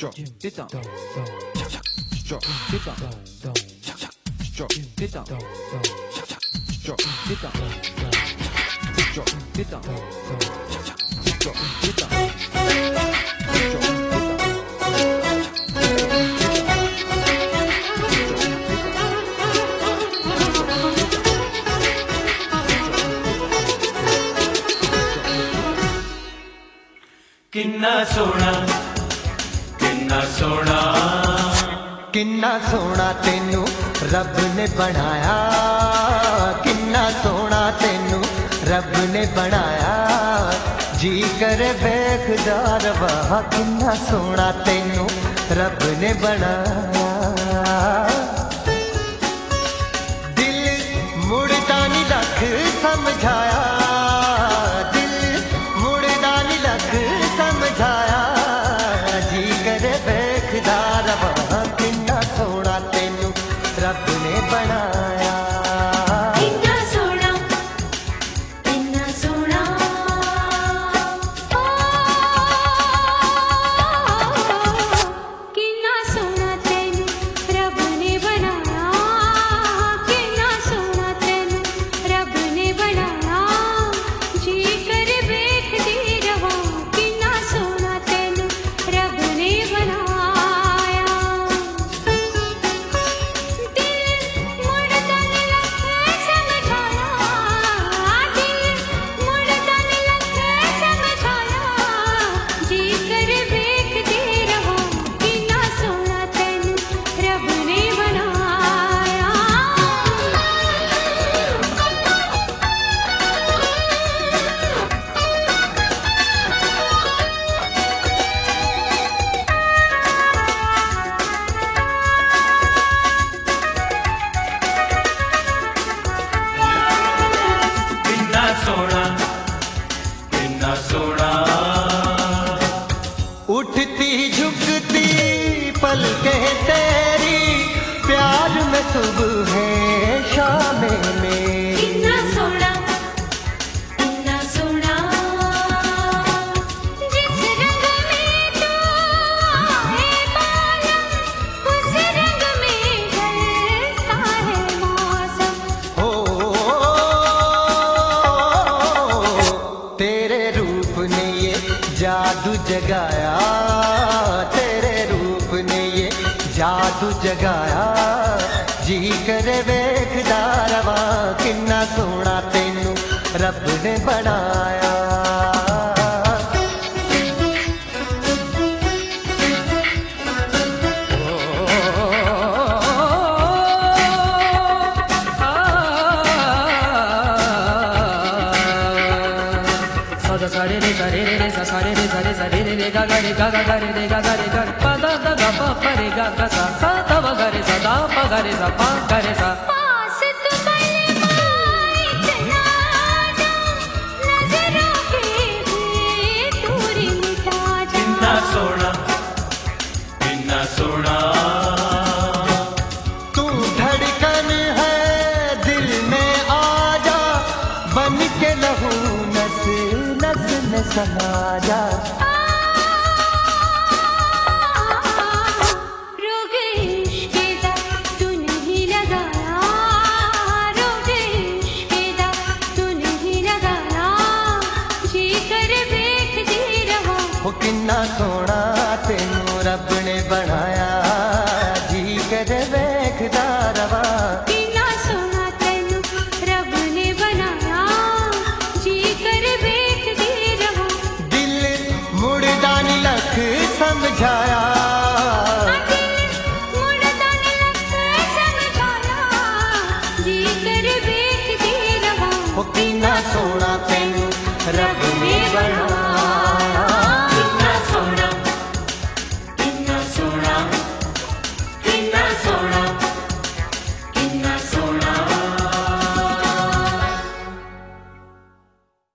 किन्ना सोना किन्ना सोना किन्ना सोना तेनू रब ने बनाया, किन्ना सोना तेनू रब ने बनाया, जी करे वेखदा रवा किन्ना सोना तेनू रब ने बनाया। दिल मुड़दा नी लख समझाया, दिल मुड़दा नी लख समझाया, जी करे वेखदा रवा किन्ना सोना तेनू रब ने बनाया। किन्ना सोना किन्ना सोना किन्ना सोना तेनू रब ने बनाया, किन्ना सोना तेनू रब ने बनाया, जी कर वेखदी रवा किन्ना सोना तेनू रब ने बनाया। उठती झुकती पलकें तेरी, प्यार में सुबह है शाम में। किन्ना सोना जिस रंग में तू आए बालम, उस रंग में ढलता है मौसम। तेरे रूप ने ये जादू जगाया, तेरे रूप ने ये जादू जगाया, जी करे वेखदा रवा किन्ना सोना तेनू रब ने बनाया। सारे रे सारे रे सा सारे रे सारे सारे रे रे गा गा रे गा गा गा रे रे गा गा रे गा पा दा दा गा पा पा रे गा गा सा सा दा वा गा रे सा दा पा गा रे सा पा गा रे सा। पास तू बलवा इतना जा, नजरों पे भी दूरी मिटा जा। किन्ना सोना किन्ना सोना तू धड़कन है दिल में आजा, बन के लहू नस नस में समा जा। रोग इश्क दा तू नहीं लगाया, रोग इश्क दा तू नहीं लगाया, जी कर वेखदी रवा वो किन्ना सोना तेनू रब ने बनाया, जी कर वेखदा रवा। किन्ना सोना तेनू रब ने बनाया, जी कर वेखदी रवा दिल मुड़दा नी लख समझा,